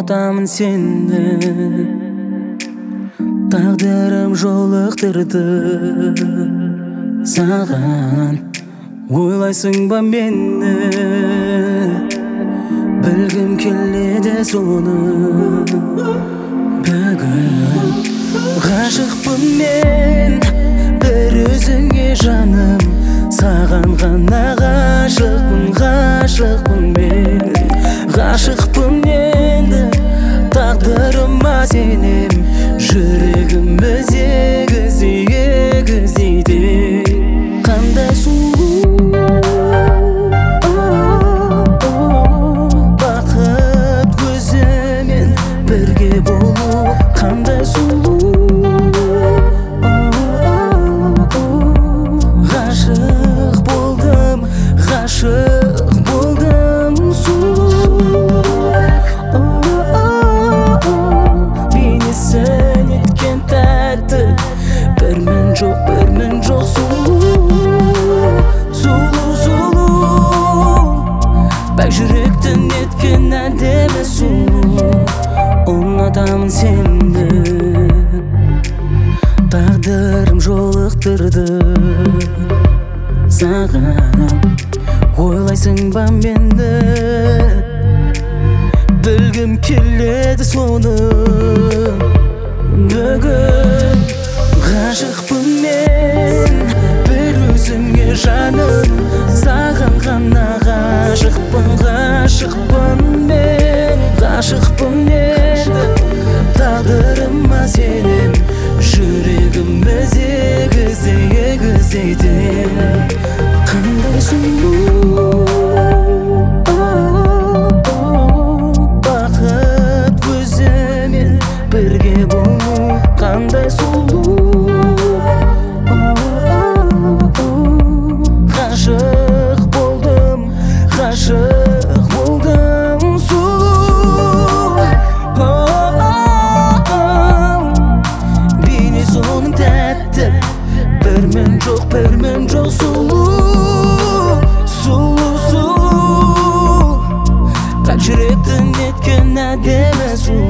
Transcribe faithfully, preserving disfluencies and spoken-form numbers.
Unutamın seni, taqdirim jolықтырды саған. Ойлайсың ба мені, білгім келеді соны. Бүгін ғашықпын мен бір өзіңе жаным, саған ғана ғашықпын, ғашықпын мен. Ғашықпын енді тағдырыма сенем, жүрегім өзегізі егізейді. Қандай сұлу бақыт көзімен бірге болу, қандай сұлу. Ғашық болдым, ғашық болдым, сұлу. Бейнесі неткен тәтті, бірмін жоқ, бірмін жоқ, сұлу. Сұлу, сұлу, бәк жүректің неткен әдемі сұлу. Ұнатамын сені, тағдырым жолықтырды саған. Ойлайсың ба мені, білгім келеді соны. Бүгін ғашықпын мен бір өзіңе жаным, саған ғана ғашықпын, ғашықпын мен. Ғашықпын енді тағдырыма сенем, жүрегім өзегізі егізейді. Қандай сұлу бақыт көзімен бірге болу, қандай сұлу. Ғашық болдым, ғашық болдым, сұлу. Бейнесі оның тәтті, бірмін жоқ, бірмін жоқ, сұлу. Сұлу, сұлу, пәк жүректің неткен әдемі сұлу.